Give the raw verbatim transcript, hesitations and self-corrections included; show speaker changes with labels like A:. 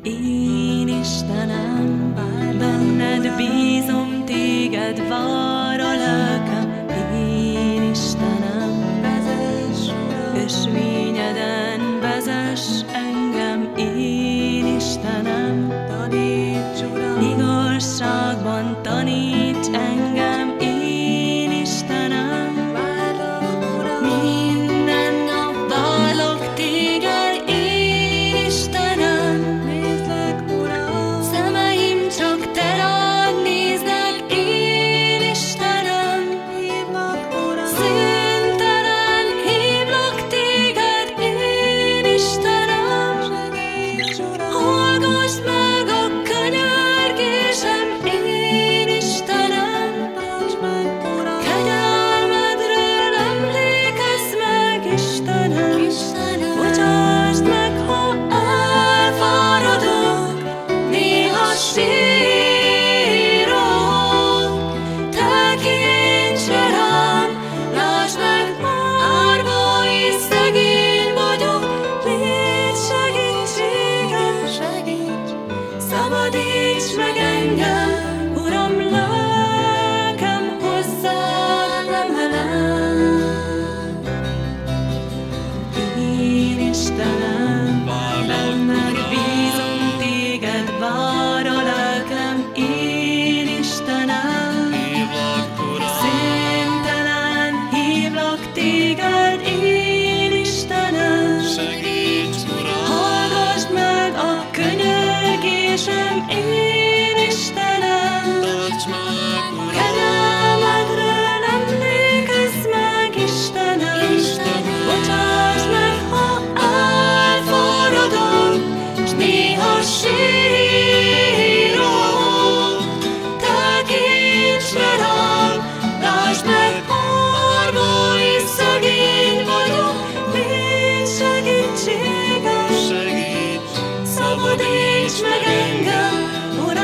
A: Én Istenem, benned bízom, téged vár a lelkem. Én Istenem, vezess, ösvényeden vezess engem. Én Istenem, taníts, Uram, igazságban taníts engem. Én Istenem, várlak, Uram, minden nap várlak téged. Én Istenem, nézlek, Uram, szemeim csak te rád néznek. Én Istenem, hívlak, Uram, szüntelen hívlak téged. Én Istenem, segíts, Uram, hallgass meg a könyörgésem. Én Istenem, tarts meg, Uram, kegyelmedről emlékezz meg. Istenem, Istenem, bocsásd meg, ha elfáradok, néha sírok. Tekints rám, lásd meg, árva és szegény vagyok. Légy segítségem, segíts, szabadíts meg engem. Uram, lelkem hozzád emelem. Én Istenem, benned bízom, téged vár a lelkem. Én Istenem, szüntelen hívlak téged. Én Istenem, hallgass meg a könyörgésem. Én Istenem, kegyelmedről emlékezz meg. Istenem, bocsásd meg, ha elfáradok, s néha sírok. Tekints rám, lásd meg, árva és szegény vagyok. Légy segítségem, szabadíts meg engem. Uram,